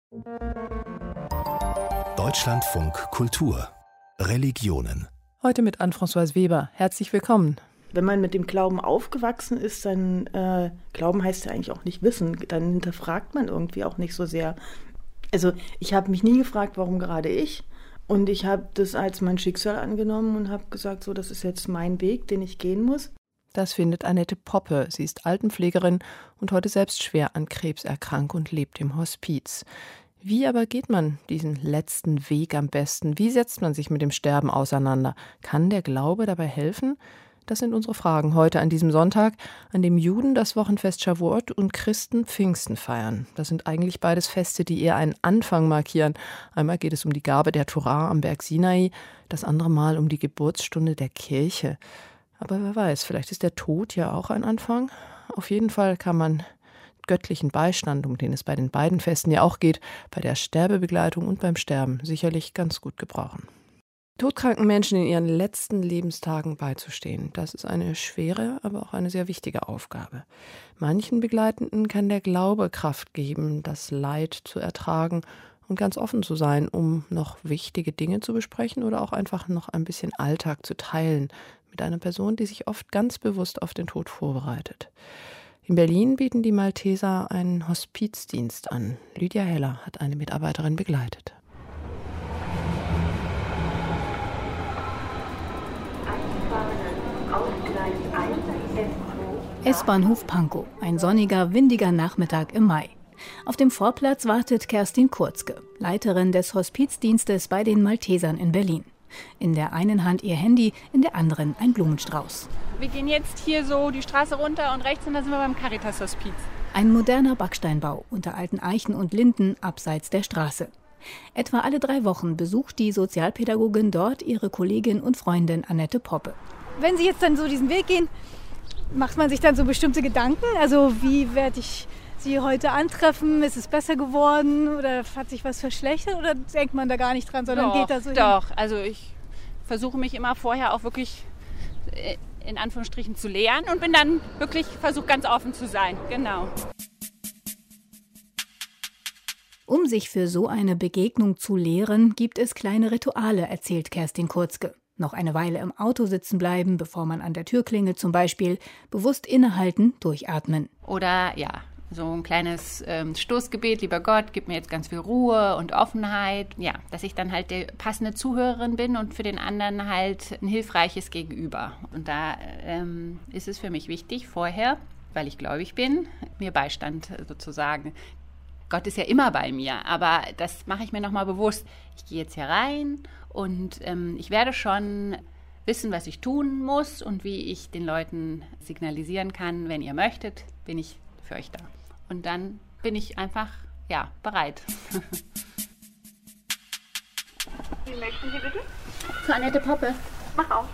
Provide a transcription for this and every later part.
Deutschlandfunk Kultur Religionen. Heute mit Anne-Françoise Weber. Herzlich willkommen. Wenn man mit dem Glauben aufgewachsen ist, dann Glauben heißt ja eigentlich auch nicht Wissen. Dann hinterfragt man irgendwie auch nicht so sehr. Also ich habe mich nie gefragt, warum gerade ich. Und ich habe das als mein Schicksal angenommen und habe gesagt, so, das ist jetzt mein Weg, den ich gehen muss. Das findet Annette Poppe. Sie ist Altenpflegerin und heute selbst schwer an Krebs erkrankt und lebt im Hospiz. Wie aber geht man diesen letzten Weg am besten? Wie setzt man sich mit dem Sterben auseinander? Kann der Glaube dabei helfen? Das sind unsere Fragen heute an diesem Sonntag, an dem Juden das Wochenfest Shavuot und Christen Pfingsten feiern. Das sind eigentlich beides Feste, die eher einen Anfang markieren. Einmal geht es um die Gabe der Torah am Berg Sinai, das andere Mal um die Geburtsstunde der Kirche. Aber wer weiß, vielleicht ist der Tod ja auch ein Anfang. Auf jeden Fall kann man göttlichen Beistand, um den es bei den beiden Festen ja auch geht, bei der Sterbebegleitung und beim Sterben sicherlich ganz gut gebrauchen. Todkranken Menschen in ihren letzten Lebenstagen beizustehen, das ist eine schwere, aber auch eine sehr wichtige Aufgabe. Manchen Begleitenden kann der Glaube Kraft geben, das Leid zu ertragen und ganz offen zu sein, um noch wichtige Dinge zu besprechen oder auch einfach noch ein bisschen Alltag zu teilen mit einer Person, die sich oft ganz bewusst auf den Tod vorbereitet. In Berlin bieten die Malteser einen Hospizdienst an. Lydia Heller hat eine Mitarbeiterin begleitet. S-Bahnhof Pankow, ein sonniger, windiger Nachmittag im Mai. Auf dem Vorplatz wartet Kerstin Kurzke, Leiterin des Hospizdienstes bei den Maltesern in Berlin. In der einen Hand ihr Handy, in der anderen ein Blumenstrauß. Wir gehen jetzt hier so die Straße runter und rechts und da sind wir beim Caritas-Hospiz. Ein moderner Backsteinbau unter alten Eichen und Linden abseits der Straße. Etwa alle 3 Wochen besucht die Sozialpädagogin dort ihre Kollegin und Freundin Annette Poppe. Wenn Sie jetzt dann so diesen Weg gehen, macht man sich dann so bestimmte Gedanken? Also wie werde ich Sie heute antreffen? Ist es besser geworden oder hat sich was verschlechtert oder denkt man da gar nicht dran, sondern geht da so hin? Doch, also ich versuche mich immer vorher auch wirklich in Anführungsstrichen zu lehren und bin dann wirklich versucht ganz offen zu sein, genau. Um sich für so eine Begegnung zu lehren, gibt es kleine Rituale, erzählt Kerstin Kurzke. Noch eine Weile im Auto sitzen bleiben, bevor man an der Tür klingelt zum Beispiel, bewusst innehalten, durchatmen. Oder ja, so ein kleines Stoßgebet, lieber Gott, gib mir jetzt ganz viel Ruhe und Offenheit. Ja, dass ich dann halt die passende Zuhörerin bin und für den anderen halt ein hilfreiches Gegenüber. Und da ist es für mich wichtig, vorher, weil ich gläubig bin, mir Beistand sozusagen. Gott ist ja immer bei mir, aber das mache ich mir nochmal bewusst. Ich gehe jetzt hier rein und ich werde schon wissen, was ich tun muss und wie ich den Leuten signalisieren kann, wenn ihr möchtet, bin ich für euch da. Und dann bin ich einfach, ja, bereit. Wie möchten Sie bitte? Zu Annette Poppe. Mach auf.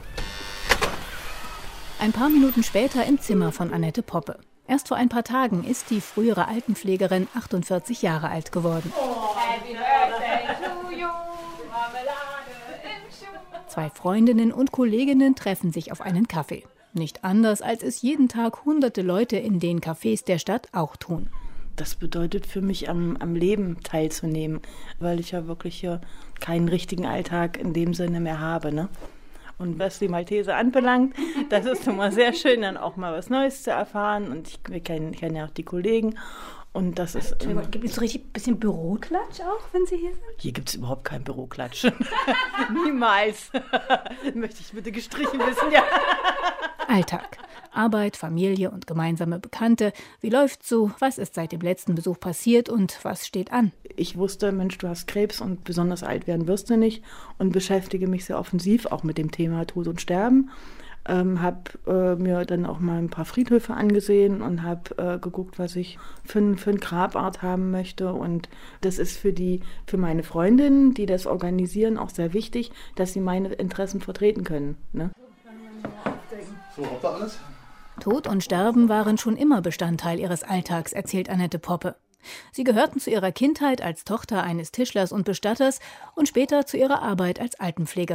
Ein paar Minuten später im Zimmer von Annette Poppe. Erst vor ein paar Tagen ist die frühere Altenpflegerin 48 Jahre alt geworden. Happy Birthday to you, Marmelade im Schuh. 2 Freundinnen und Kolleginnen treffen sich auf einen Kaffee. Nicht anders, als es jeden Tag hunderte Leute in den Cafés der Stadt auch tun. Das bedeutet für mich, am Leben teilzunehmen, weil ich ja wirklich hier keinen richtigen Alltag in dem Sinne mehr habe, ne? Und was die Malteser anbelangt, das ist immer sehr schön, dann auch mal was Neues zu erfahren. Und wir kennen ja auch die Kollegen. Und das ist. Gibt es so richtig ein bisschen Büroklatsch auch, wenn Sie hier sind? Hier gibt es überhaupt keinen Büroklatsch. Niemals. Möchte ich bitte gestrichen wissen, ja. Alltag. Arbeit, Familie und gemeinsame Bekannte. Wie läuft's so? Was ist seit dem letzten Besuch passiert und was steht an? Ich wusste, Mensch, du hast Krebs und besonders alt werden wirst du nicht und beschäftige mich sehr offensiv auch mit dem Thema Tod und Sterben. Habe mir dann auch mal ein paar Friedhöfe angesehen und habe geguckt, was ich für ein Grabart haben möchte. Und das ist für meine Freundinnen, die das organisieren, auch sehr wichtig, dass sie meine Interessen vertreten können. Ne? So, habt ihr alles? Tod und Sterben waren schon immer Bestandteil ihres Alltags, erzählt Annette Poppe. Sie gehörten zu ihrer Kindheit als Tochter eines Tischlers und Bestatters und später zu ihrer Arbeit als Altenpflegerin.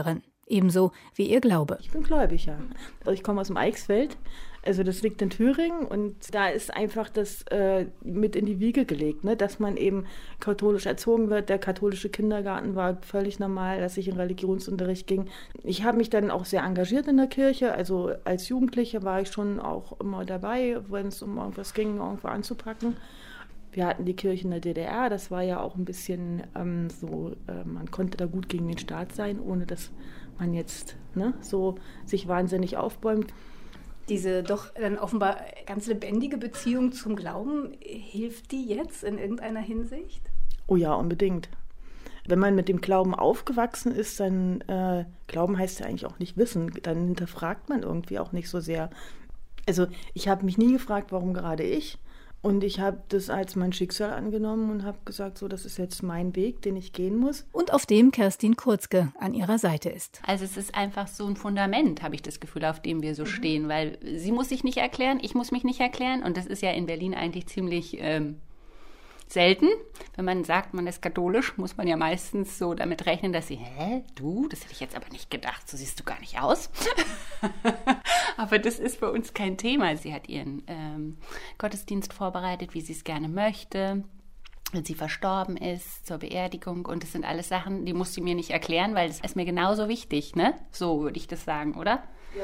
ebenso wie ihr Glaube. Ich bin gläubig, ja. Also ich komme aus dem Eichsfeld, also das liegt in Thüringen und da ist einfach das mit in die Wiege gelegt, ne? Dass man eben katholisch erzogen wird. Der katholische Kindergarten war völlig normal, dass ich in Religionsunterricht ging. Ich habe mich dann auch sehr engagiert in der Kirche, also als Jugendliche war ich schon auch immer dabei, wenn es um irgendwas ging, irgendwo anzupacken. Wir hatten die Kirche in der DDR, das war ja auch ein bisschen man konnte da gut gegen den Staat sein, ohne dass man jetzt so sich wahnsinnig aufbäumt. Diese doch dann offenbar ganz lebendige Beziehung zum Glauben, hilft die jetzt in irgendeiner Hinsicht? Oh ja, unbedingt. Wenn man mit dem Glauben aufgewachsen ist, dann Glauben heißt ja eigentlich auch nicht Wissen, dann hinterfragt man irgendwie auch nicht so sehr. Also ich habe mich nie gefragt, warum gerade ich. Und ich habe das als mein Schicksal angenommen und habe gesagt, so, das ist jetzt mein Weg, den ich gehen muss. Und auf dem Kerstin Kurzke an ihrer Seite ist. Also es ist einfach so ein Fundament, habe ich das Gefühl, auf dem wir so stehen, weil sie muss sich nicht erklären, ich muss mich nicht erklären und das ist ja in Berlin eigentlich ziemlich selten. Wenn man sagt, man ist katholisch, muss man ja meistens so damit rechnen, dass sie, du, das hätte ich jetzt aber nicht gedacht, so siehst du gar nicht aus. Aber das ist bei uns kein Thema. Sie hat ihren Gottesdienst vorbereitet, wie sie es gerne möchte, wenn sie verstorben ist, zur Beerdigung. Und das sind alles Sachen, die muss sie mir nicht erklären, weil das ist mir genauso wichtig, ne? So würde ich das sagen, oder? Ja.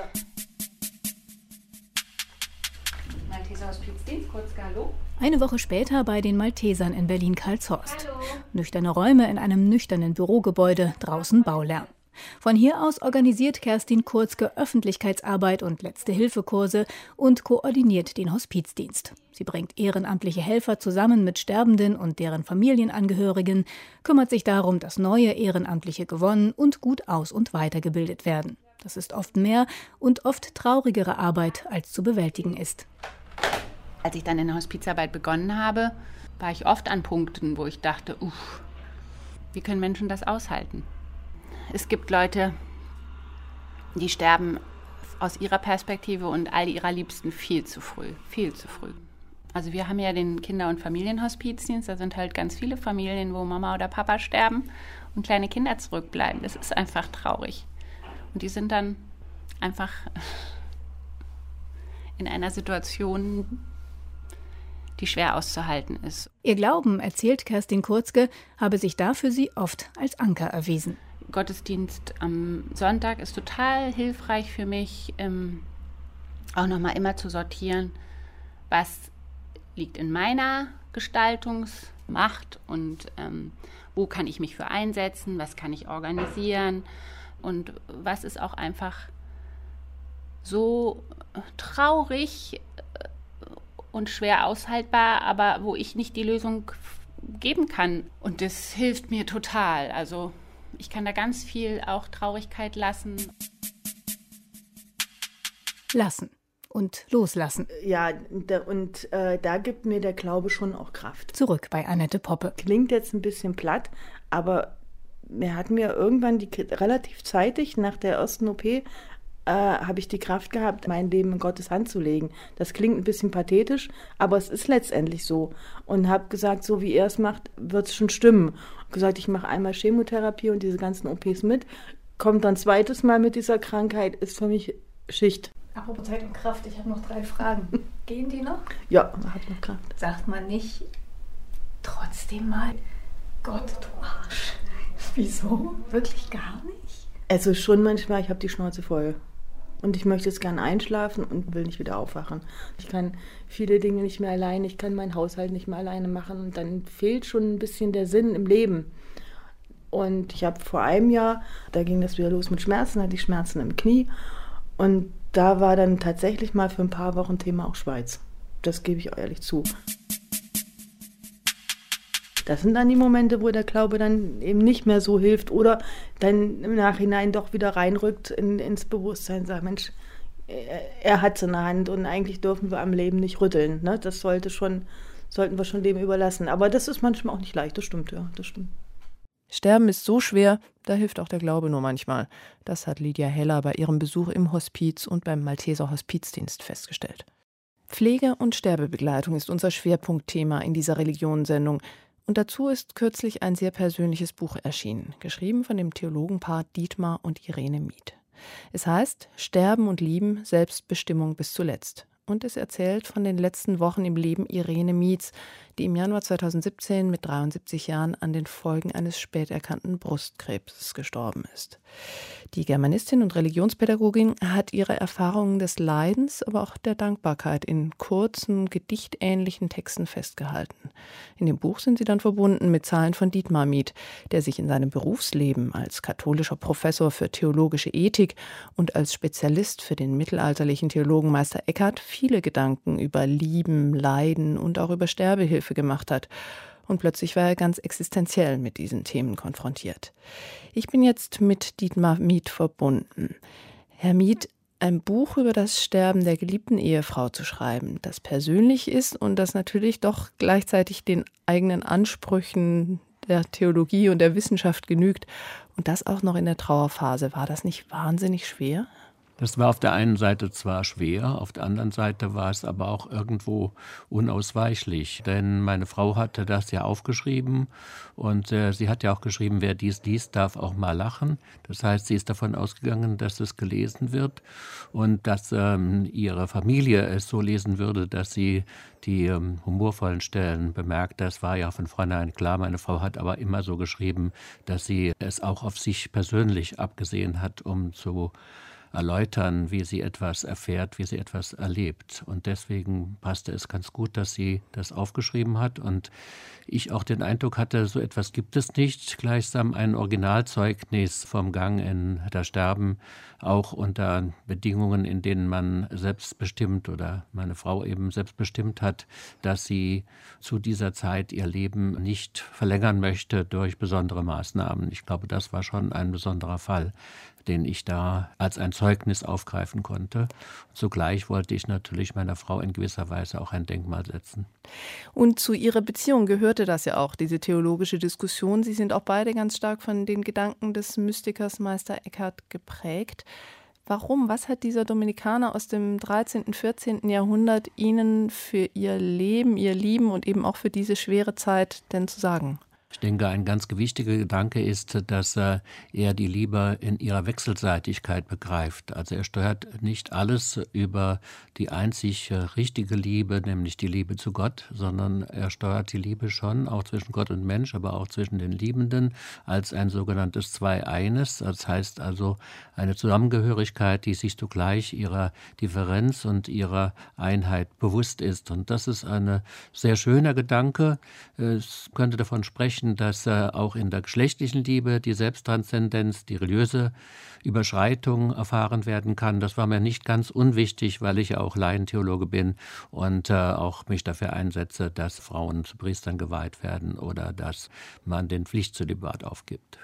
Malteser Hospizdienst, Kurzke, hallo. Eine Woche später bei den Maltesern in Berlin-Karlshorst. Nüchterne Räume in einem nüchternen Bürogebäude, draußen Baulärm. Von hier aus organisiert Kerstin Kurzke Öffentlichkeitsarbeit und Letzte-Hilfe-Kurse und koordiniert den Hospizdienst. Sie bringt ehrenamtliche Helfer zusammen mit Sterbenden und deren Familienangehörigen, kümmert sich darum, dass neue Ehrenamtliche gewonnen und gut aus- und weitergebildet werden. Das ist oft mehr und oft traurigere Arbeit, als zu bewältigen ist. Als ich dann in der Hospizarbeit begonnen habe, war ich oft an Punkten, wo ich dachte, wie können Menschen das aushalten? Es gibt Leute, die sterben aus ihrer Perspektive und all ihrer Liebsten viel zu früh. Also wir haben ja den Kinder- und Familienhospizdienst, da sind halt ganz viele Familien, wo Mama oder Papa sterben und kleine Kinder zurückbleiben. Das ist einfach traurig. Und die sind dann einfach in einer Situation, die schwer auszuhalten ist. Ihr Glauben, erzählt Kerstin Kurzke, habe sich da für sie oft als Anker erwiesen. Gottesdienst am Sonntag ist total hilfreich für mich, auch nochmal immer zu sortieren, was liegt in meiner Gestaltungsmacht und wo kann ich mich für einsetzen, was kann ich organisieren und was ist auch einfach so traurig und schwer aushaltbar, aber wo ich nicht die Lösung geben kann. Und das hilft mir total. Also ich kann da ganz viel auch Traurigkeit lassen. Lassen und loslassen. Ja, da gibt mir der Glaube schon auch Kraft. Zurück bei Annette Poppe. Klingt jetzt ein bisschen platt, aber er hat mir irgendwann relativ zeitig nach der ersten OP habe ich die Kraft gehabt, mein Leben in Gottes Hand zu legen. Das klingt ein bisschen pathetisch, aber es ist letztendlich so. Und habe gesagt, so wie er es macht, wird es schon stimmen. Gesagt, ich mache einmal Chemotherapie und diese ganzen OPs mit. Kommt dann zweites Mal mit dieser Krankheit, ist für mich Schicht. Apropos Zeit und Kraft, ich habe noch 3 Fragen. Gehen die noch? Ja, man hat noch Kraft. Sagt man nicht trotzdem mal, Gott, du Arsch. Wieso? Wirklich gar nicht? Also schon manchmal, ich habe die Schnauze voll. Und ich möchte jetzt gerne einschlafen und will nicht wieder aufwachen. Ich kann viele Dinge nicht mehr alleine, ich kann meinen Haushalt nicht mehr alleine machen. Und dann fehlt schon ein bisschen der Sinn im Leben. Und ich habe vor einem Jahr, da ging das wieder los mit Schmerzen, hatte ich Schmerzen im Knie. Und da war dann tatsächlich mal für ein paar Wochen Thema auch Schweiz. Das gebe ich auch ehrlich zu. Das sind dann die Momente, wo der Glaube dann eben nicht mehr so hilft oder dann im Nachhinein doch wieder reinrückt ins Bewusstsein und sagt, Mensch, er hat es in der Hand und eigentlich dürfen wir am Leben nicht rütteln. Ne? Das sollten wir schon dem überlassen. Aber das ist manchmal auch nicht leicht, das stimmt, ja, das stimmt. Sterben ist so schwer, da hilft auch der Glaube nur manchmal. Das hat Lydia Heller bei ihrem Besuch im Hospiz und beim Malteser Hospizdienst festgestellt. Pflege und Sterbebegleitung ist unser Schwerpunktthema in dieser Religionssendung. Und dazu ist kürzlich ein sehr persönliches Buch erschienen, geschrieben von dem Theologenpaar Dietmar und Irene Mieth. Es heißt »Sterben und Lieben, Selbstbestimmung bis zuletzt«. Und es erzählt von den letzten Wochen im Leben Irene Mieths, die im Januar 2017 mit 73 Jahren an den Folgen eines spät erkannten Brustkrebses gestorben ist. Die Germanistin und Religionspädagogin hat ihre Erfahrungen des Leidens, aber auch der Dankbarkeit in kurzen, gedichtähnlichen Texten festgehalten. In dem Buch sind sie dann verbunden mit Zeilen von Dietmar Mieth, der sich in seinem Berufsleben als katholischer Professor für theologische Ethik und als Spezialist für den mittelalterlichen Theologen Meister Eckhart viele Gedanken über Lieben, Leiden und auch über Sterbehilfe gemacht hat. Und plötzlich war er ganz existenziell mit diesen Themen konfrontiert. Ich bin jetzt mit Dietmar Mieth verbunden. Herr Mieth, ein Buch über das Sterben der geliebten Ehefrau zu schreiben, das persönlich ist und das natürlich doch gleichzeitig den eigenen Ansprüchen der Theologie und der Wissenschaft genügt und das auch noch in der Trauerphase. War das nicht wahnsinnig schwer? Das war auf der einen Seite zwar schwer, auf der anderen Seite war es aber auch irgendwo unausweichlich. Denn meine Frau hatte das ja aufgeschrieben und sie hat ja auch geschrieben, wer dies liest, darf auch mal lachen. Das heißt, sie ist davon ausgegangen, dass es gelesen wird und dass ihre Familie es so lesen würde, dass sie die humorvollen Stellen bemerkt. Das war ja von vornherein klar. Meine Frau hat aber immer so geschrieben, dass sie es auch auf sich persönlich abgesehen hat, um zu erläutern, wie sie etwas erfährt, wie sie etwas erlebt. Und deswegen passte es ganz gut, dass sie das aufgeschrieben hat. Und ich auch den Eindruck hatte, so etwas gibt es nicht. Gleichsam ein Originalzeugnis vom Gang in das Sterben, auch unter Bedingungen, in denen man selbstbestimmt oder meine Frau eben selbstbestimmt hat, dass sie zu dieser Zeit ihr Leben nicht verlängern möchte durch besondere Maßnahmen. Ich glaube, das war schon ein besonderer Fall, den ich da als ein Zeugnis aufgreifen konnte. Zugleich wollte ich natürlich meiner Frau in gewisser Weise auch ein Denkmal setzen. Und zu Ihrer Beziehung gehörte das ja auch, diese theologische Diskussion. Sie sind auch beide ganz stark von den Gedanken des Mystikers Meister Eckhart geprägt. Warum? Was hat dieser Dominikaner aus dem 13., 14. Jahrhundert Ihnen für Ihr Leben, Ihr Lieben und eben auch für diese schwere Zeit denn zu sagen? Ich denke, ein ganz gewichtiger Gedanke ist, dass er die Liebe in ihrer Wechselseitigkeit begreift. Also er steuert nicht alles über die einzig richtige Liebe, nämlich die Liebe zu Gott, sondern er steuert die Liebe schon, auch zwischen Gott und Mensch, aber auch zwischen den Liebenden, als ein sogenanntes Zwei-Eines. Das heißt also eine Zusammengehörigkeit, die sich zugleich ihrer Differenz und ihrer Einheit bewusst ist. Und das ist ein sehr schöner Gedanke. Es könnte davon sprechen, dass auch in der geschlechtlichen Liebe die Selbsttranszendenz, die religiöse Überschreitung erfahren werden kann. Das war mir nicht ganz unwichtig, weil ich ja auch Laientheologe bin und auch mich dafür einsetze, dass Frauen zu Priestern geweiht werden oder dass man den Pflichtzölibat aufgibt.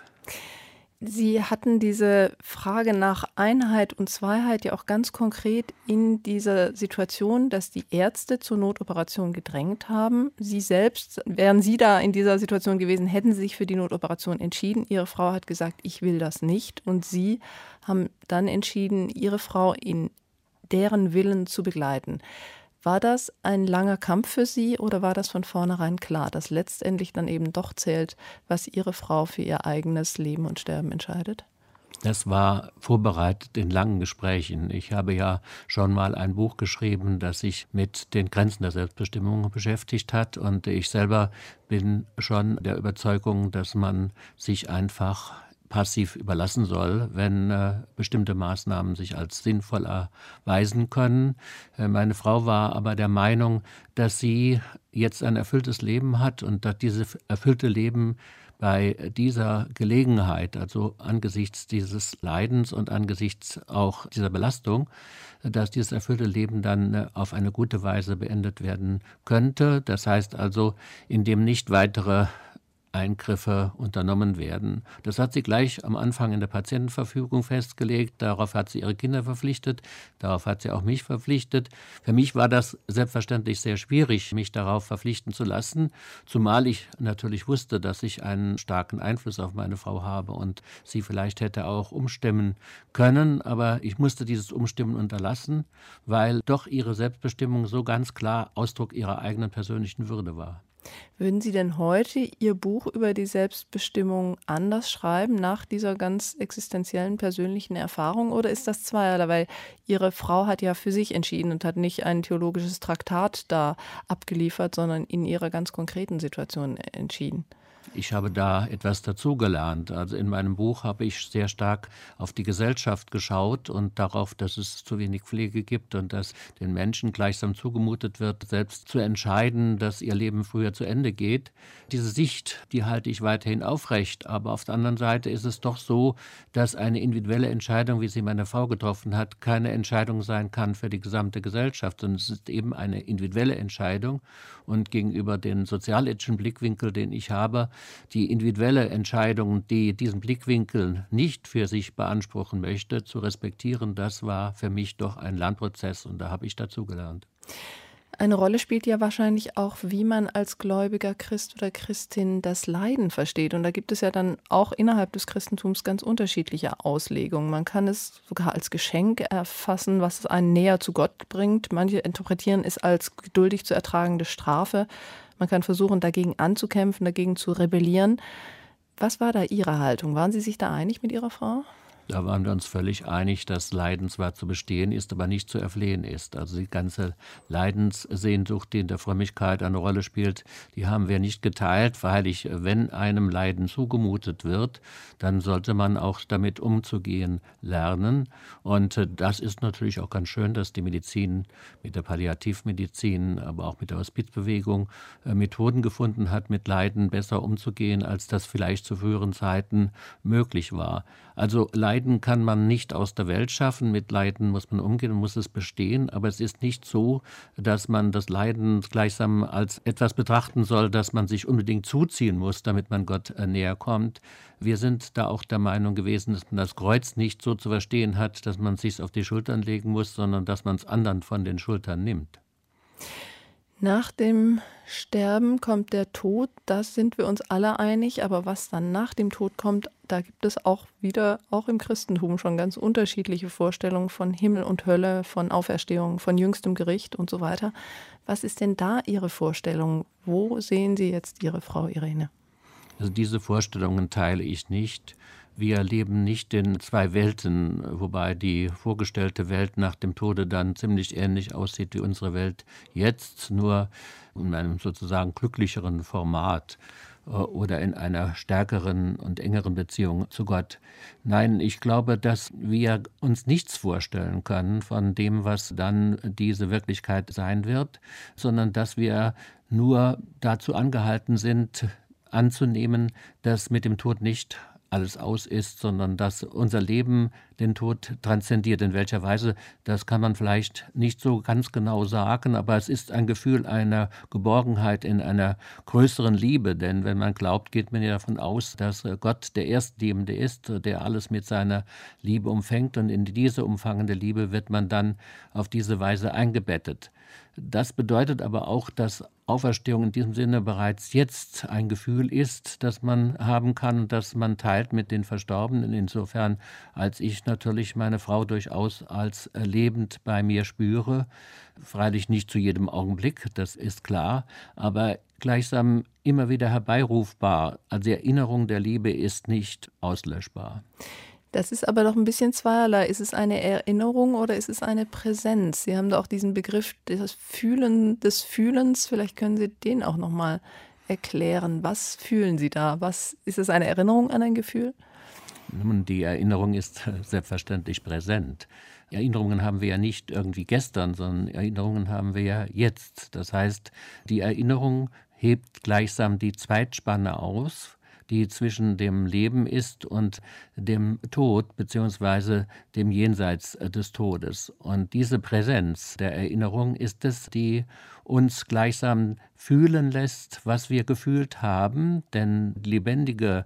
Sie hatten diese Frage nach Einheit und Zweiheit ja auch ganz konkret in dieser Situation, dass die Ärzte zur Notoperation gedrängt haben. Sie selbst, wären Sie da in dieser Situation gewesen, hätten Sie sich für die Notoperation entschieden. Ihre Frau hat gesagt, ich will das nicht. Und Sie haben dann entschieden, Ihre Frau in deren Willen zu begleiten. War das ein langer Kampf für Sie oder war das von vornherein klar, dass letztendlich dann eben doch zählt, was Ihre Frau für ihr eigenes Leben und Sterben entscheidet? Das war vorbereitet in langen Gesprächen. Ich habe ja schon mal ein Buch geschrieben, das sich mit den Grenzen der Selbstbestimmung beschäftigt hat. Und ich selber bin schon der Überzeugung, dass man sich einfach passiv überlassen soll, wenn bestimmte Maßnahmen sich als sinnvoll erweisen können. Meine Frau war aber der Meinung, dass sie jetzt ein erfülltes Leben hat und dass dieses erfüllte Leben bei dieser Gelegenheit, also angesichts dieses Leidens und angesichts auch dieser Belastung, dass dieses erfüllte Leben dann auf eine gute Weise beendet werden könnte. Das heißt also, indem nicht weitere Eingriffe unternommen werden. Das hat sie gleich am Anfang in der Patientenverfügung festgelegt. Darauf hat sie ihre Kinder verpflichtet. Darauf hat sie auch mich verpflichtet. Für mich war das selbstverständlich sehr schwierig, mich darauf verpflichten zu lassen, zumal ich natürlich wusste, dass ich einen starken Einfluss auf meine Frau habe und sie vielleicht hätte auch umstimmen können. Aber ich musste dieses Umstimmen unterlassen, weil doch ihre Selbstbestimmung so ganz klar Ausdruck ihrer eigenen persönlichen Würde war. Würden Sie denn heute Ihr Buch über die Selbstbestimmung anders schreiben, nach dieser ganz existenziellen persönlichen Erfahrung? Oder ist das zweierlei? Weil Ihre Frau hat ja für sich entschieden und hat nicht ein theologisches Traktat da abgeliefert, sondern in ihrer ganz konkreten Situation entschieden. Ich habe da etwas dazugelernt. Also in meinem Buch habe ich sehr stark auf die Gesellschaft geschaut und darauf, dass es zu wenig Pflege gibt und dass den Menschen gleichsam zugemutet wird, selbst zu entscheiden, dass ihr Leben früher zu Ende geht. Diese Sicht, die halte ich weiterhin aufrecht. Aber auf der anderen Seite ist es doch so, dass eine individuelle Entscheidung, wie sie meine Frau getroffen hat, keine Entscheidung sein kann für die gesamte Gesellschaft, sondern es ist eben eine individuelle Entscheidung. Und gegenüber dem sozialethischen Blickwinkel, den ich habe, die individuelle Entscheidung, die diesen Blickwinkel nicht für sich beanspruchen möchte, zu respektieren, das war für mich doch ein Lernprozess und da habe ich dazugelernt. Eine Rolle spielt ja wahrscheinlich auch, wie man als gläubiger Christ oder Christin das Leiden versteht. Und da gibt es ja dann auch innerhalb des Christentums ganz unterschiedliche Auslegungen. Man kann es sogar als Geschenk erfassen, was einen näher zu Gott bringt. Manche interpretieren es als geduldig zu ertragende Strafe. Man kann versuchen, dagegen anzukämpfen, dagegen zu rebellieren. Was war da Ihre Haltung? Waren Sie sich da einig mit Ihrer Frau? Da waren wir uns völlig einig, dass Leiden zwar zu bestehen ist, aber nicht zu erflehen ist. Also die ganze Leidenssehnsucht, die in der Frömmigkeit eine Rolle spielt, die haben wir nicht geteilt. Freilich, wenn einem Leiden zugemutet wird, dann sollte man auch damit umzugehen lernen. Und das ist natürlich auch ganz schön, dass die Medizin mit der Palliativmedizin, aber auch mit der Hospizbewegung Methoden gefunden hat, mit Leiden besser umzugehen, als das vielleicht zu früheren Zeiten möglich war. Also Leiden kann man nicht aus der Welt schaffen, mit Leiden muss man umgehen und muss es bestehen, aber es ist nicht so, dass man das Leiden gleichsam als etwas betrachten soll, dass man sich unbedingt zuziehen muss, damit man Gott näher kommt. Wir sind da auch der Meinung gewesen, dass man das Kreuz nicht so zu verstehen hat, dass man es sich auf die Schultern legen muss, sondern dass man es anderen von den Schultern nimmt. Nach dem Sterben kommt der Tod, da sind wir uns alle einig, aber was dann nach dem Tod kommt, da gibt es auch im Christentum schon ganz unterschiedliche Vorstellungen von Himmel und Hölle, von Auferstehung, von jüngstem Gericht und so weiter. Was ist denn da Ihre Vorstellung? Wo sehen Sie jetzt Ihre Frau Irene? Also diese Vorstellungen teile ich nicht. Wir leben nicht in zwei Welten, wobei die vorgestellte Welt nach dem Tode dann ziemlich ähnlich aussieht wie unsere Welt jetzt, nur in einem sozusagen glücklicheren Format oder in einer stärkeren und engeren Beziehung zu Gott. Nein, ich glaube, dass wir uns nichts vorstellen können von dem, was dann diese Wirklichkeit sein wird, sondern dass wir nur dazu angehalten sind, anzunehmen, dass mit dem Tod nicht alles aus ist, sondern dass unser Leben den Tod transzendiert. In welcher Weise, das kann man vielleicht nicht so ganz genau sagen, aber es ist ein Gefühl einer Geborgenheit in einer größeren Liebe, denn wenn man glaubt, geht man ja davon aus, dass Gott der Erstliebende ist, der alles mit seiner Liebe umfängt und in diese umfangende Liebe wird man dann auf diese Weise eingebettet. Das bedeutet aber auch, dass Auferstehung in diesem Sinne bereits jetzt ein Gefühl ist, das man haben kann, das man teilt mit den Verstorbenen. Insofern, als ich natürlich meine Frau durchaus als lebend bei mir spüre, freilich nicht zu jedem Augenblick, das ist klar, aber gleichsam immer wieder herbeirufbar. Also die Erinnerung der Liebe ist nicht auslöschbar. Das ist aber doch ein bisschen zweierlei. Ist es eine Erinnerung oder ist es eine Präsenz? Sie haben da auch diesen Begriff des Fühlens. Vielleicht können Sie den auch noch mal erklären. Was fühlen Sie da? Ist es eine Erinnerung an ein Gefühl? Nun, die Erinnerung ist selbstverständlich präsent. Erinnerungen haben wir ja nicht irgendwie gestern, sondern Erinnerungen haben wir ja jetzt. Das heißt, die Erinnerung hebt gleichsam die Zeitspanne aus, die zwischen dem Leben ist und dem Tod beziehungsweise dem Jenseits des Todes. Und diese Präsenz der Erinnerung ist es, die uns gleichsam fühlen lässt, was wir gefühlt haben, denn lebendige,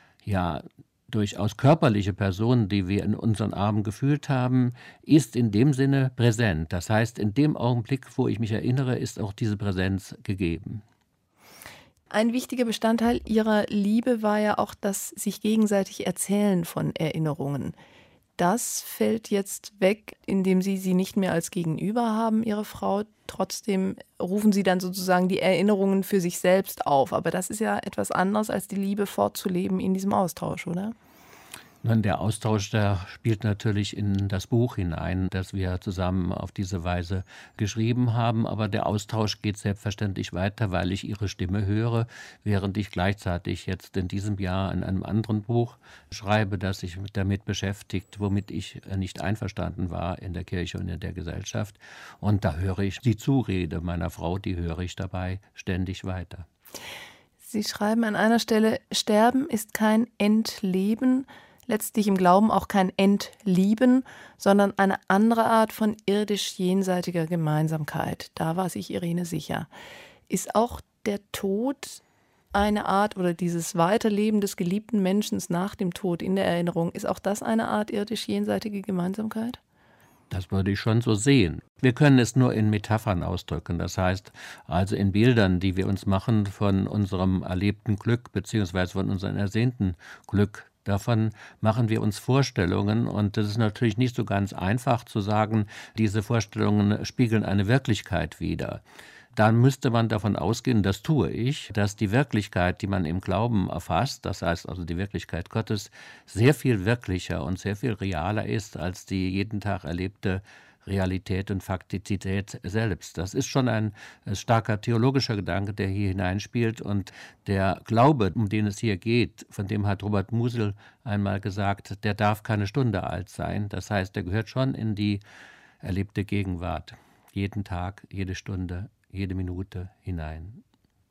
durchaus körperliche Person, die wir in unseren Armen gefühlt haben, ist in dem Sinne präsent. Das heißt, in dem Augenblick, wo ich mich erinnere, ist auch diese Präsenz gegeben. Ein wichtiger Bestandteil Ihrer Liebe war ja auch das sich gegenseitig Erzählen von Erinnerungen. das fällt jetzt weg, indem Sie nicht mehr als Gegenüber haben, Ihre Frau. Trotzdem rufen Sie dann sozusagen die Erinnerungen für sich selbst auf. Aber das ist ja etwas anderes, als die Liebe fortzuleben in diesem Austausch, oder? Nun, der Austausch, der spielt natürlich in das Buch hinein, das wir zusammen auf diese Weise geschrieben haben. Aber der Austausch geht selbstverständlich weiter, weil ich ihre Stimme höre, während ich gleichzeitig jetzt in diesem Jahr in einem anderen Buch schreibe, das sich damit beschäftigt, womit ich nicht einverstanden war in der Kirche und in der Gesellschaft. Und da höre ich die Zurede meiner Frau, die höre ich dabei ständig weiter. Sie schreiben an einer Stelle, Sterben ist kein Entleben, letztlich im Glauben auch kein Entlieben, sondern eine andere Art von irdisch-jenseitiger Gemeinsamkeit. Da war sich Irene sicher. Ist auch der Tod eine Art oder dieses Weiterleben des geliebten Menschen nach dem Tod in der Erinnerung, ist auch das eine Art irdisch-jenseitige Gemeinsamkeit? Das würde ich schon so sehen. Wir können es nur in Metaphern ausdrücken, das heißt also in Bildern, die wir uns machen von unserem erlebten Glück beziehungsweise von unserem ersehnten Glück. Davon machen wir uns Vorstellungen und das ist natürlich nicht so ganz einfach zu sagen, diese Vorstellungen spiegeln eine Wirklichkeit wider. Dann müsste man davon ausgehen, das tue ich, dass die Wirklichkeit, die man im Glauben erfasst, das heißt also die Wirklichkeit Gottes, sehr viel wirklicher und sehr viel realer ist als die jeden Tag erlebte Realität und Faktizität selbst. Das ist schon ein starker theologischer Gedanke, der hier hineinspielt und der Glaube, um den es hier geht, von dem hat Robert Musil einmal gesagt, der darf keine Stunde alt sein. Das heißt, der gehört schon in die erlebte Gegenwart, jeden Tag, jede Stunde, jede Minute hinein.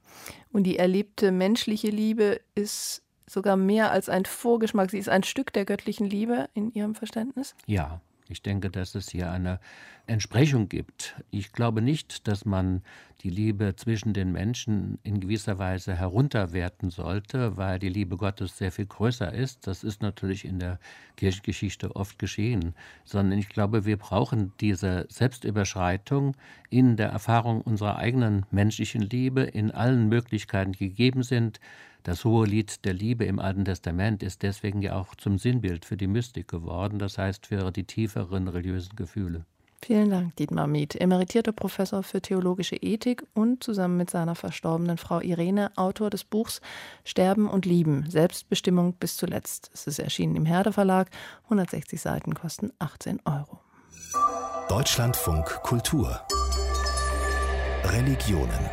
Und die erlebte menschliche Liebe ist sogar mehr als ein Vorgeschmack. Sie ist ein Stück der göttlichen Liebe in Ihrem Verständnis? Ja. Ich denke, dass es hier eine Entsprechung gibt. Ich glaube nicht, dass man die Liebe zwischen den Menschen in gewisser Weise herunterwerten sollte, weil die Liebe Gottes sehr viel größer ist. Das ist natürlich in der Kirchengeschichte oft geschehen. Sondern ich glaube, wir brauchen diese Selbstüberschreitung in der Erfahrung unserer eigenen menschlichen Liebe in allen Möglichkeiten, die gegeben sind. Das hohe Lied der Liebe im Alten Testament ist deswegen ja auch zum Sinnbild für die Mystik geworden, das heißt für die tieferen religiösen Gefühle. Vielen Dank, Dietmar Mieth, emeritierter Professor für theologische Ethik und zusammen mit seiner verstorbenen Frau Irene Autor des Buchs Sterben und Lieben, Selbstbestimmung bis zuletzt. Es ist erschienen im Herde Verlag, 160 Seiten kosten 18 €. Deutschlandfunk Kultur Religionen.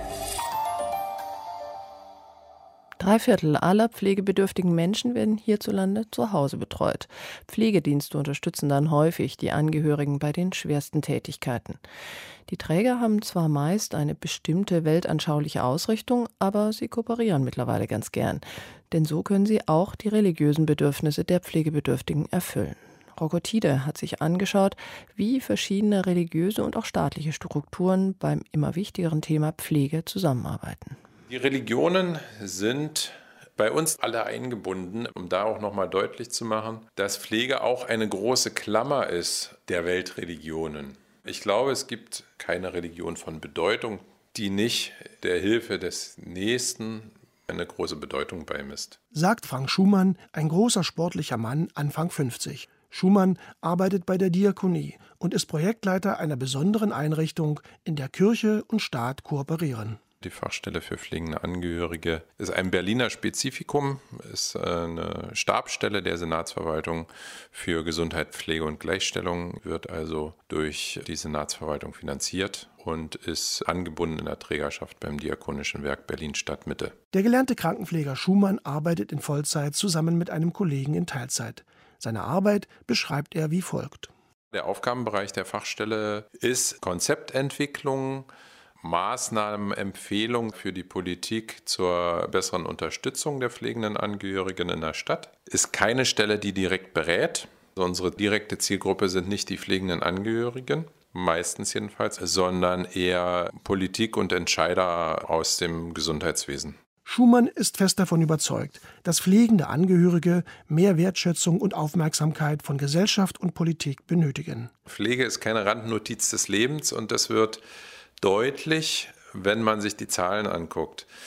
3/4 aller pflegebedürftigen Menschen werden hierzulande zu Hause betreut. Pflegedienste unterstützen dann häufig die Angehörigen bei den schwersten Tätigkeiten. Die Träger haben zwar meist eine bestimmte weltanschauliche Ausrichtung, aber sie kooperieren mittlerweile ganz gern. Denn so können sie auch die religiösen Bedürfnisse der Pflegebedürftigen erfüllen. Rocco Tiede hat sich angeschaut, wie verschiedene religiöse und auch staatliche Strukturen beim immer wichtigeren Thema Pflege zusammenarbeiten. Die Religionen sind bei uns alle eingebunden, um da auch nochmal deutlich zu machen, dass Pflege auch eine große Klammer ist der Weltreligionen. Ich glaube, es gibt keine Religion von Bedeutung, die nicht der Hilfe des Nächsten eine große Bedeutung beimisst. Sagt Frank Schumann, ein großer sportlicher Mann, Anfang 50. Schumann arbeitet bei der Diakonie und ist Projektleiter einer besonderen Einrichtung, in der Kirche und Staat kooperieren. Die Fachstelle für pflegende Angehörige ist ein Berliner Spezifikum, ist eine Stabsstelle der Senatsverwaltung für Gesundheit, Pflege und Gleichstellung, wird also durch die Senatsverwaltung finanziert und ist angebunden in der Trägerschaft beim Diakonischen Werk Berlin Stadtmitte. Der gelernte Krankenpfleger Schumann arbeitet in Vollzeit zusammen mit einem Kollegen in Teilzeit. Seine Arbeit beschreibt er wie folgt. Der Aufgabenbereich der Fachstelle ist Konzeptentwicklung, Maßnahmen, Empfehlungen für die Politik zur besseren Unterstützung der pflegenden Angehörigen in der Stadt. Ist keine Stelle, die direkt berät. Unsere direkte Zielgruppe sind nicht die pflegenden Angehörigen, meistens jedenfalls, sondern eher Politik und Entscheider aus dem Gesundheitswesen. Schumann ist fest davon überzeugt, dass pflegende Angehörige mehr Wertschätzung und Aufmerksamkeit von Gesellschaft und Politik benötigen. Pflege ist keine Randnotiz des Lebens und das wird deutlich, wenn man sich die Zahlen anguckt.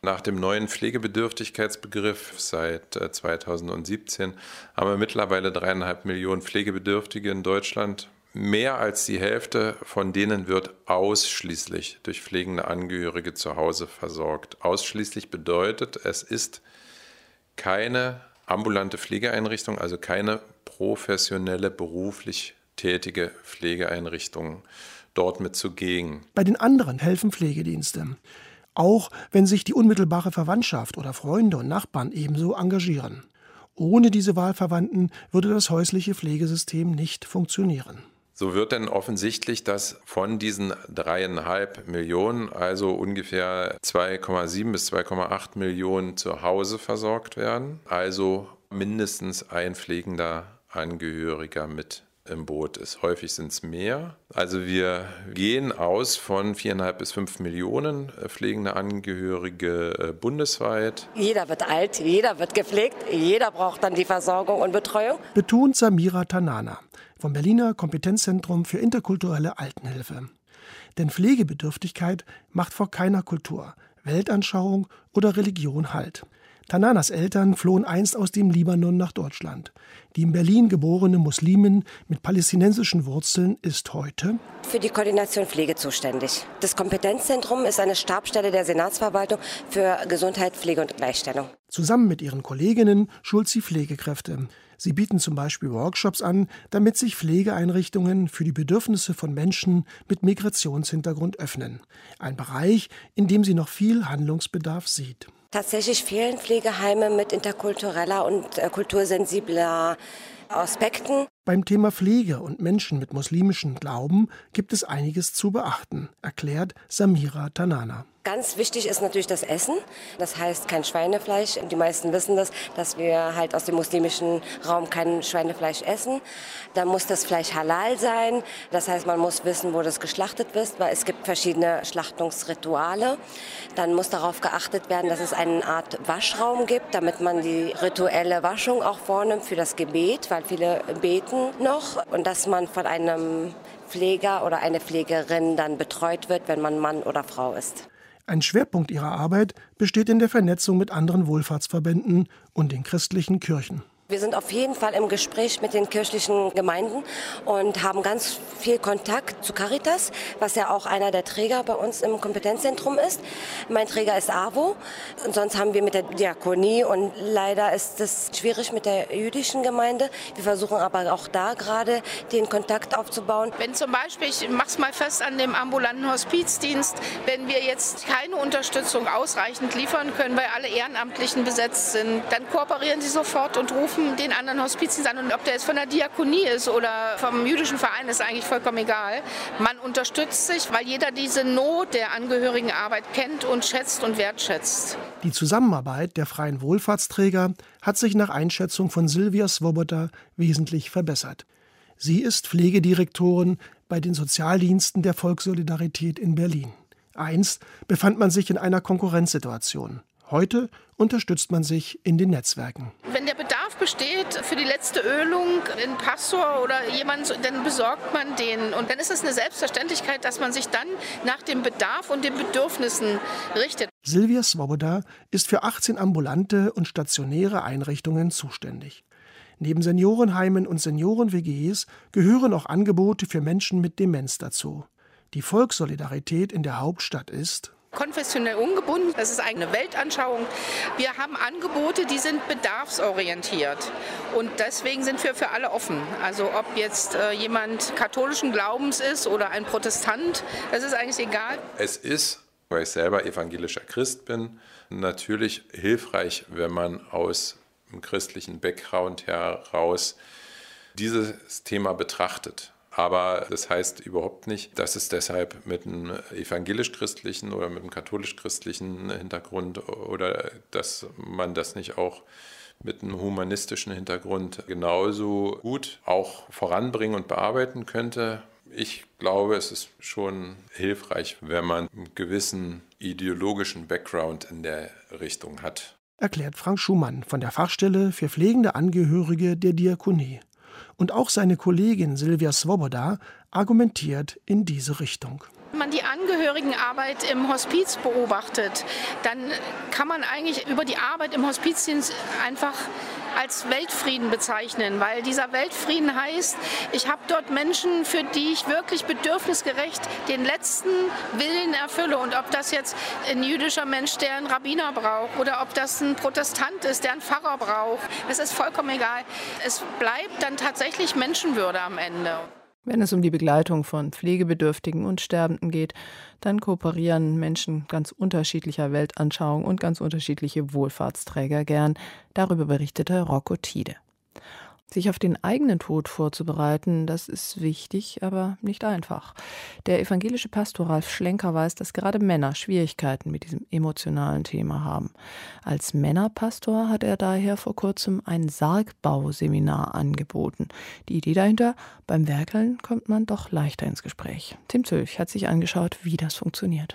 Nach dem neuen Pflegebedürftigkeitsbegriff seit 2017 haben wir mittlerweile 3,5 Millionen Pflegebedürftige in Deutschland. Mehr als die Hälfte von denen wird ausschließlich durch pflegende Angehörige zu Hause versorgt. Ausschließlich bedeutet, es ist keine ambulante Pflegeeinrichtung, also keine professionelle, beruflich tätige Pflegeeinrichtung dort mit zugegen. Bei den anderen helfen Pflegedienste. Auch wenn sich die unmittelbare Verwandtschaft oder Freunde und Nachbarn ebenso engagieren. Ohne diese Wahlverwandten würde das häusliche Pflegesystem nicht funktionieren. So wird denn offensichtlich, dass von diesen 3,5 Millionen, also ungefähr 2,7 bis 2,8 Millionen zu Hause versorgt werden, also mindestens ein pflegender Angehöriger mit im Boot ist. Häufig sind es mehr. Also wir gehen aus von 4,5 bis 5 Millionen pflegende Angehörige bundesweit. Jeder wird alt, jeder wird gepflegt, jeder braucht dann die Versorgung und Betreuung. Betont Samira Tanana vom Berliner Kompetenzzentrum für interkulturelle Altenhilfe. Denn Pflegebedürftigkeit macht vor keiner Kultur, Weltanschauung oder Religion Halt. Tananas Eltern flohen einst aus dem Libanon nach Deutschland. Die in Berlin geborene Muslimin mit palästinensischen Wurzeln ist heute für die Koordination Pflege zuständig. Das Kompetenzzentrum ist eine Stabsstelle der Senatsverwaltung für Gesundheit, Pflege und Gleichstellung. Zusammen mit ihren Kolleginnen schult sie Pflegekräfte. Sie bieten zum Beispiel Workshops an, damit sich Pflegeeinrichtungen für die Bedürfnisse von Menschen mit Migrationshintergrund öffnen. Ein Bereich, in dem sie noch viel Handlungsbedarf sieht. Tatsächlich fehlen Pflegeheime mit interkultureller und kultursensibler Aspekten. Beim Thema Pflege und Menschen mit muslimischem Glauben gibt es einiges zu beachten, erklärt Samira Tanana. Ganz wichtig ist natürlich das Essen. Das heißt kein Schweinefleisch. Die meisten wissen das, dass wir halt aus dem muslimischen Raum kein Schweinefleisch essen. Dann muss das Fleisch halal sein. Das heißt, man muss wissen, wo das geschlachtet wird, weil es gibt verschiedene Schlachtungsrituale. Dann muss darauf geachtet werden, dass es eine Art Waschraum gibt, damit man die rituelle Waschung auch vornimmt für das Gebet, weil viele beten noch. Und dass man von einem Pfleger oder eine Pflegerin dann betreut wird, wenn man Mann oder Frau ist. Ein Schwerpunkt ihrer Arbeit besteht in der Vernetzung mit anderen Wohlfahrtsverbänden und den christlichen Kirchen. Wir sind auf jeden Fall im Gespräch mit den kirchlichen Gemeinden und haben ganz viel Kontakt zu Caritas, was ja auch einer der Träger bei uns im Kompetenzzentrum ist. Mein Träger ist AWO. Und sonst haben wir mit der Diakonie und leider ist es schwierig mit der jüdischen Gemeinde. Wir versuchen aber auch da gerade den Kontakt aufzubauen. Wenn zum Beispiel, ich mach's mal fest an dem ambulanten Hospizdienst, wenn wir jetzt keine Unterstützung ausreichend liefern können, weil alle Ehrenamtlichen besetzt sind, dann kooperieren sie sofort und rufen den anderen Hospizdienst an. Und ob der jetzt von der Diakonie ist oder vom jüdischen Verein, ist eigentlich vollkommen egal. Man unterstützt sich, weil jeder diese Not der Angehörigenarbeit kennt und schätzt und wertschätzt. Die Zusammenarbeit der freien Wohlfahrtsträger hat sich nach Einschätzung von Silvia Svoboda wesentlich verbessert. Sie ist Pflegedirektorin bei den Sozialdiensten der Volkssolidarität in Berlin. Einst befand man sich in einer Konkurrenzsituation. Heute unterstützt man sich in den Netzwerken. Wenn der Bedarf besteht für die letzte Ölung, ein Pastor oder jemand, dann besorgt man den. Und dann ist es eine Selbstverständlichkeit, dass man sich dann nach dem Bedarf und den Bedürfnissen richtet. Silvia Svoboda ist für 18 ambulante und stationäre Einrichtungen zuständig. Neben Seniorenheimen und Senioren-WGs gehören auch Angebote für Menschen mit Demenz dazu. Die Volkssolidarität in der Hauptstadt ist konfessionell ungebunden, das ist eine Weltanschauung. Wir haben Angebote, die sind bedarfsorientiert und deswegen sind wir für alle offen. Also ob jetzt jemand katholischen Glaubens ist oder ein Protestant, das ist eigentlich egal. Es ist, weil ich selber evangelischer Christ bin, natürlich hilfreich, wenn man aus dem christlichen Background heraus dieses Thema betrachtet. Aber das heißt überhaupt nicht, dass es deshalb mit einem evangelisch-christlichen oder mit einem katholisch-christlichen Hintergrund oder dass man das nicht auch mit einem humanistischen Hintergrund genauso gut auch voranbringen und bearbeiten könnte. Ich glaube, es ist schon hilfreich, wenn man einen gewissen ideologischen Background in der Richtung hat. Erklärt Frank Schumann von der Fachstelle für pflegende Angehörige der Diakonie. Und auch seine Kollegin Silvia Svoboda argumentiert in diese Richtung. Wenn man die Angehörigenarbeit im Hospiz beobachtet, dann kann man eigentlich über die Arbeit im Hospizdienst einfach als Weltfrieden bezeichnen, weil dieser Weltfrieden heißt, ich habe dort Menschen, für die ich wirklich bedürfnisgerecht den letzten Willen erfülle. Und ob das jetzt ein jüdischer Mensch, der einen Rabbiner braucht, oder ob das ein Protestant ist, der einen Pfarrer braucht, es ist vollkommen egal. Es bleibt dann tatsächlich Menschenwürde am Ende. Wenn es um die Begleitung von Pflegebedürftigen und Sterbenden geht, dann kooperieren Menschen ganz unterschiedlicher Weltanschauung und ganz unterschiedliche Wohlfahrtsträger gern. Darüber berichtete Rocco Tiede. Sich auf den eigenen Tod vorzubereiten, das ist wichtig, aber nicht einfach. Der evangelische Pastor Ralf Schlenker weiß, dass gerade Männer Schwierigkeiten mit diesem emotionalen Thema haben. Als Männerpastor hat er daher vor kurzem ein Sargbauseminar angeboten. Die Idee dahinter, beim Werkeln kommt man doch leichter ins Gespräch. Tim Zülch hat sich angeschaut, wie das funktioniert.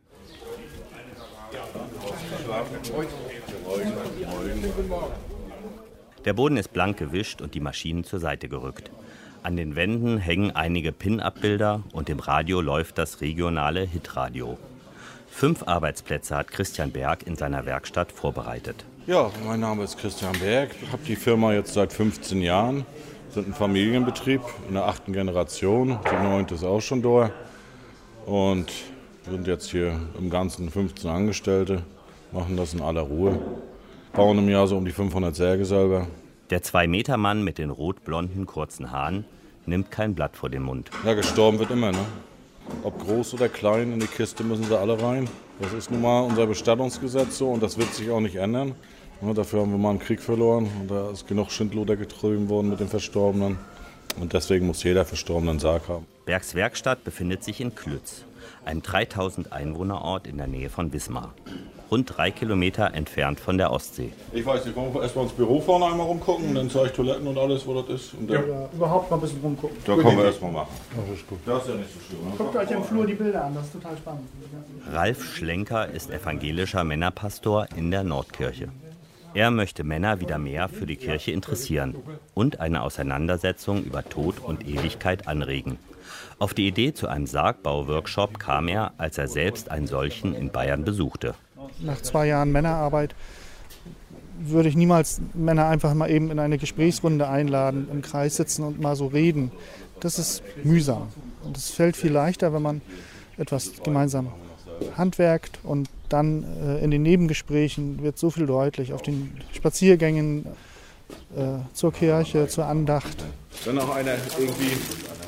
Der Boden ist blank gewischt und die Maschinen zur Seite gerückt. An den Wänden hängen einige Pin-Up-Bilder und im Radio läuft das regionale Hitradio. 5 Arbeitsplätze hat Christian Berg in seiner Werkstatt vorbereitet. Ja, mein Name ist Christian Berg. Ich habe die Firma jetzt seit 15 Jahren. Wir sind ein Familienbetrieb in der 8. Generation. Die 9. ist auch schon da. Und wir sind jetzt hier im Ganzen 15 Angestellte, machen das in aller Ruhe. Bauen im Jahr so um die 500 Särge selber. Der 2-Meter-Mann mit den rot-blonden kurzen Haaren nimmt kein Blatt vor den Mund. Ja, gestorben wird immer, ne? Ob groß oder klein, in die Kiste müssen sie alle rein. Das ist nun mal unser Bestattungsgesetz so und das wird sich auch nicht ändern. Ja, dafür haben wir mal einen Krieg verloren und da ist genug Schindluder getrieben worden mit den Verstorbenen. Und deswegen muss jeder Verstorbenen einen Sarg haben. Bergs Werkstatt befindet sich in Klütz, einem 3000 Einwohnerort in der Nähe von Wismar. Rund 3 Kilometer entfernt von der Ostsee. Ich weiß nicht, wollen wir erstmal ins Büro vorne einmal rumgucken und dann zeige ich Toiletten und alles, wo das ist. Und dann überhaupt mal ein bisschen rumgucken. Da können wir erstmal machen. Das ist gut. Das ist ja nicht so schlimm. Ne? Guckt euch im Flur die Bilder an, das ist total spannend. Ralf Schlenker ist evangelischer Männerpastor in der Nordkirche. Er möchte Männer wieder mehr für die Kirche interessieren und eine Auseinandersetzung über Tod und Ewigkeit anregen. Auf die Idee zu einem Sargbau-Workshop kam er, als er selbst einen solchen in Bayern besuchte. Nach 2 Jahren Männerarbeit würde ich niemals Männer einfach mal eben in eine Gesprächsrunde einladen, im Kreis sitzen und mal so reden. Das ist mühsam. Und es fällt viel leichter, wenn man etwas gemeinsam handwerkt und dann in den Nebengesprächen wird so viel deutlich, auf den Spaziergängen zur Kirche, zur Andacht. Dann noch einer irgendwie,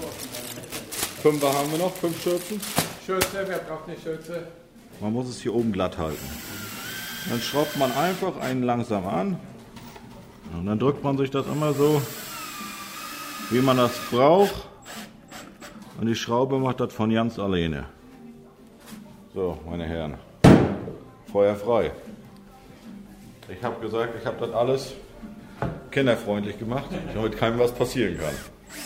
5 haben wir noch, 5 Schürzen. Schürze, wer braucht eine Schürze? Man muss es hier oben glatt halten. Dann schraubt man einfach einen langsam an und dann drückt man sich das immer so, wie man das braucht. Und die Schraube macht das von ganz alleine. So, meine Herren, Feuer frei. Ich habe gesagt, ich habe das alles kinderfreundlich gemacht, damit keinem was passieren kann.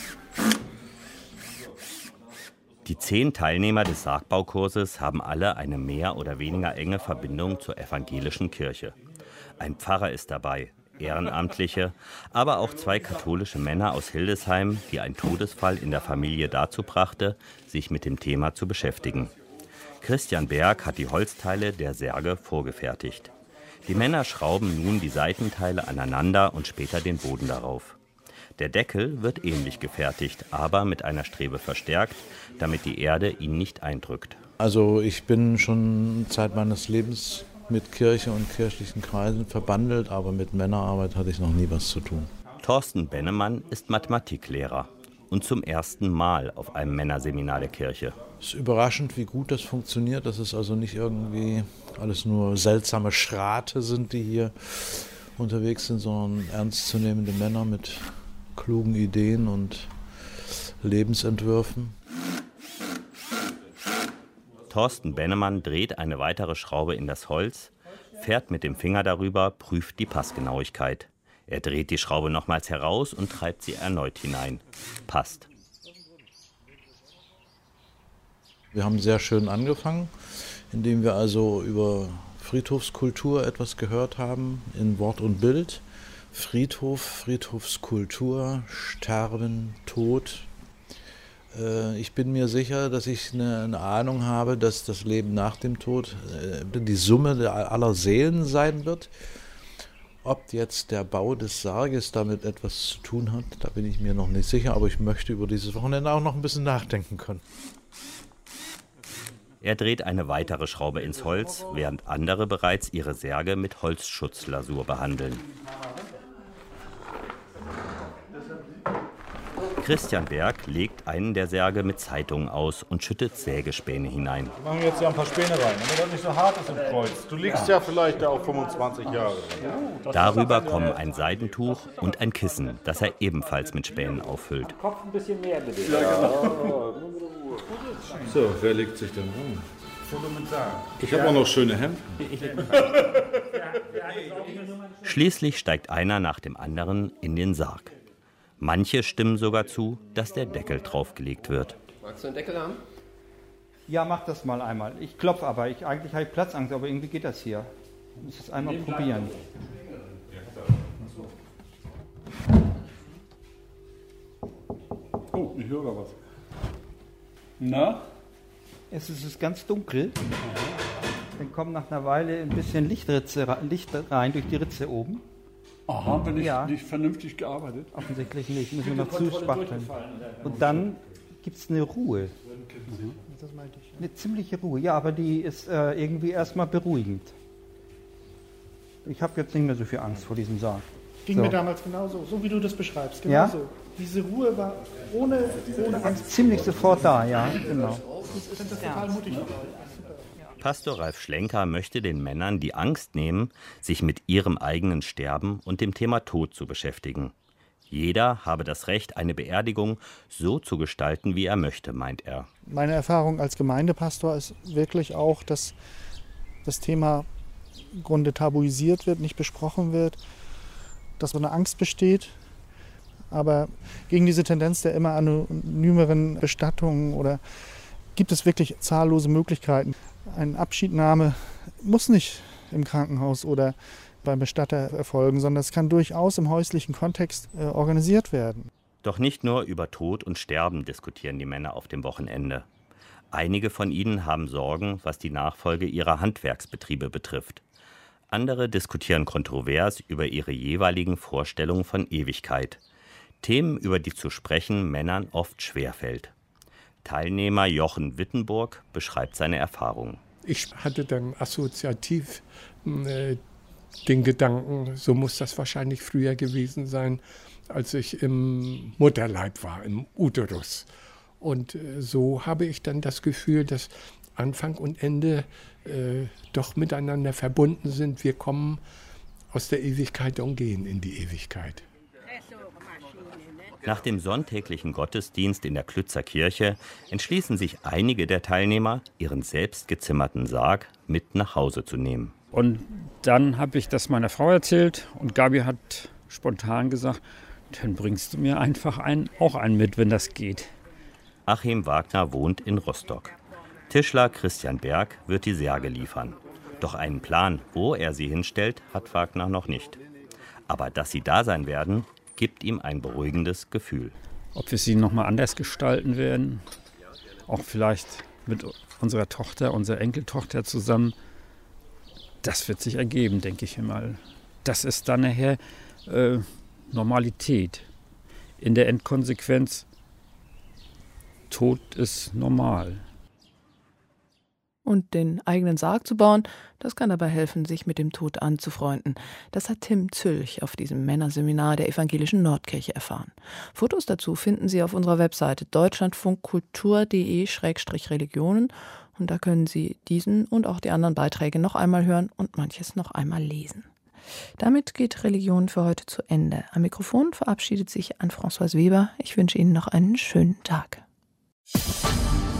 Die 10 Teilnehmer des Sargbaukurses haben alle eine mehr oder weniger enge Verbindung zur evangelischen Kirche. Ein Pfarrer ist dabei, Ehrenamtliche, aber auch 2 katholische Männer aus Hildesheim, die ein Todesfall in der Familie dazu brachte, sich mit dem Thema zu beschäftigen. Christian Berg hat die Holzteile der Särge vorgefertigt. Die Männer schrauben nun die Seitenteile aneinander und später den Boden darauf. Der Deckel wird ähnlich gefertigt, aber mit einer Strebe verstärkt, damit die Erde ihn nicht eindrückt. Also ich bin schon Zeit meines Lebens mit Kirche und kirchlichen Kreisen verbandelt, aber mit Männerarbeit hatte ich noch nie was zu tun. Thorsten Bennemann ist Mathematiklehrer und zum ersten Mal auf einem Männerseminar der Kirche. Es ist überraschend, wie gut das funktioniert. Das ist also nicht irgendwie alles nur seltsame Schrate sind, die hier unterwegs sind, sondern ernstzunehmende Männer mit klugen Ideen und Lebensentwürfen. Thorsten Bennemann dreht eine weitere Schraube in das Holz, fährt mit dem Finger darüber, prüft die Passgenauigkeit. Er dreht die Schraube nochmals heraus und treibt sie erneut hinein. Passt. Wir haben sehr schön angefangen, indem wir also über Friedhofskultur etwas gehört haben, in Wort und Bild. Friedhof, Friedhofskultur, Sterben, Tod. Ich bin mir sicher, dass ich eine Ahnung habe, dass das Leben nach dem Tod die Summe aller Seelen sein wird. Ob jetzt der Bau des Sarges damit etwas zu tun hat, da bin ich mir noch nicht sicher, aber ich möchte über dieses Wochenende auch noch ein bisschen nachdenken können. Er dreht eine weitere Schraube ins Holz, während andere bereits ihre Särge mit Holzschutzlasur behandeln. Christian Berg legt einen der Särge mit Zeitungen aus und schüttet Sägespäne hinein. Wir machen jetzt ja ein paar Späne rein, damit das nicht so hart ist im Kreuz. Du liegst ja vielleicht da auch 25 Jahre. Darüber kommen ein Seidentuch und ein Kissen, das er ebenfalls mit Spänen auffüllt. Kopf ein bisschen mehr bitte. Ja, genau. So, wer legt sich denn rum? Ich habe auch noch schöne Hemden. Schließlich steigt einer nach dem anderen in den Sarg. Manche stimmen sogar zu, dass der Deckel draufgelegt wird. Magst du einen Deckel haben? Ja, mach das mal einmal. Ich klopfe aber. Eigentlich habe ich Platzangst, aber irgendwie geht das hier. Ich muss das einmal probieren. Oh, ich höre was. Na? Es ist ganz dunkel. Dann kommt nach einer Weile ein bisschen Licht rein durch die Ritze oben. Aha, bin ich nicht vernünftig gearbeitet? Offensichtlich nicht, müssen wir noch zuspachteln. Und dann gibt es eine Ruhe. Eine ziemliche Ruhe, ja, aber die ist irgendwie erstmal beruhigend. Ich habe jetzt nicht mehr so viel Angst vor diesem Sarg. Ging mir damals genauso, so wie du das beschreibst, genauso. Ja? Diese Ruhe war ohne Angst. Ziemlich sofort da, ja, genau. Ich finde das total mutig. Pastor Ralf Schlenker möchte den Männern die Angst nehmen, sich mit ihrem eigenen Sterben und dem Thema Tod zu beschäftigen. Jeder habe das Recht, eine Beerdigung so zu gestalten, wie er möchte, meint er. Meine Erfahrung als Gemeindepastor ist wirklich auch, dass das Thema im Grunde tabuisiert wird, nicht besprochen wird, dass so eine Angst besteht. Aber gegen diese Tendenz der immer anonymeren Bestattungen oder gibt es wirklich zahllose Möglichkeiten. Eine Abschiednahme muss nicht im Krankenhaus oder beim Bestatter erfolgen, sondern es kann durchaus im häuslichen Kontext organisiert werden. Doch nicht nur über Tod und Sterben diskutieren die Männer auf dem Wochenende. Einige von ihnen haben Sorgen, was die Nachfolge ihrer Handwerksbetriebe betrifft. Andere diskutieren kontrovers über ihre jeweiligen Vorstellungen von Ewigkeit. Themen, über die zu sprechen Männern oft schwerfällt. Teilnehmer Jochen Wittenburg beschreibt seine Erfahrungen. Ich hatte dann assoziativ den Gedanken, so muss das wahrscheinlich früher gewesen sein, als ich im Mutterleib war, im Uterus. Und so habe ich dann das Gefühl, dass Anfang und Ende doch miteinander verbunden sind. Wir kommen aus der Ewigkeit und gehen in die Ewigkeit. Nach dem sonntäglichen Gottesdienst in der Klützer Kirche entschließen sich einige der Teilnehmer, ihren selbst gezimmerten Sarg mit nach Hause zu nehmen. Und dann habe ich das meiner Frau erzählt und Gabi hat spontan gesagt, dann bringst du mir einfach auch einen mit, wenn das geht. Achim Wagner wohnt in Rostock. Tischler Christian Berg wird die Särge liefern. Doch einen Plan, wo er sie hinstellt, hat Wagner noch nicht. Aber dass sie da sein werden, gibt ihm ein beruhigendes Gefühl. Ob wir sie nochmal anders gestalten werden, auch vielleicht mit unserer Tochter, unserer Enkeltochter zusammen, das wird sich ergeben, denke ich mal. Das ist dann nachher Normalität. In der Endkonsequenz, Tod ist normal. Und den eigenen Sarg zu bauen, das kann dabei helfen, sich mit dem Tod anzufreunden. Das hat Tim Zülch auf diesem Männerseminar der Evangelischen Nordkirche erfahren. Fotos dazu finden Sie auf unserer Webseite deutschlandfunkkultur.de/religionen und da können Sie diesen und auch die anderen Beiträge noch einmal hören und manches noch einmal lesen. Damit geht Religion für heute zu Ende. Am Mikrofon verabschiedet sich Anne-Françoise Weber. Ich wünsche Ihnen noch einen schönen Tag.